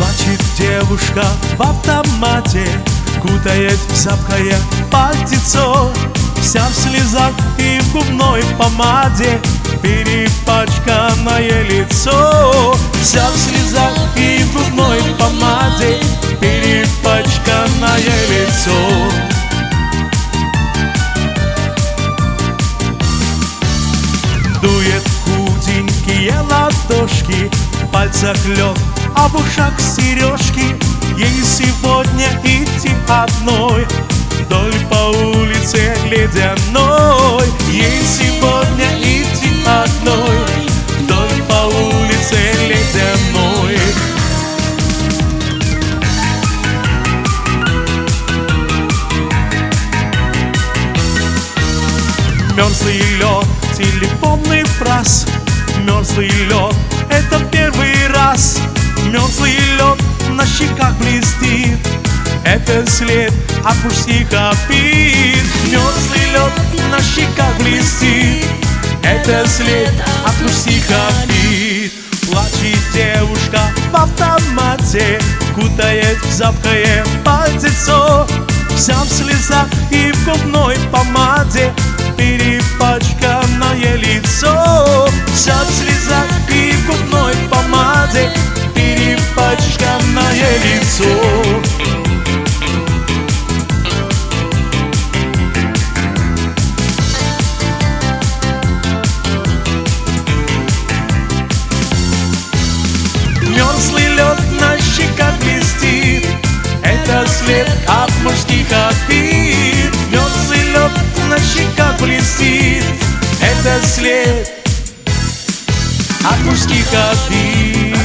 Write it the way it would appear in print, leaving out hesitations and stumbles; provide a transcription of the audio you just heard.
Плачет девушка в автомате, кутает в зябкое пальтецо, вся в слезах и в губной помаде, перепачканное лицо. Вся в слезах и в губной помаде, перепачканное лицо. Дует худенькие ладошки, в пальцах лед, а в ушах сережки. Ей сегодня идти одной вдоль по улице ледяной. Ей сегодня идти одной вдоль по улице ледяной. Мерзлый лед, телефонный фраз. Мерзлый лед, это первый раз. Мерзлый лед на щеках блестит, это след от мужских обид. Мерзлый лед на щеках блестит, это след от мужских обид. Плачет девушка в автомате, кутает в зябкое пальтецо, вся в слезах и в губной помаде, перепачканное лицо. Вся в слезах и в губной помаде, перепачканное лицо. Мерзлый лед на щеках блестит, это след от мужских обид. Мерзлый лед на щеках блестит, это след от мужских обид.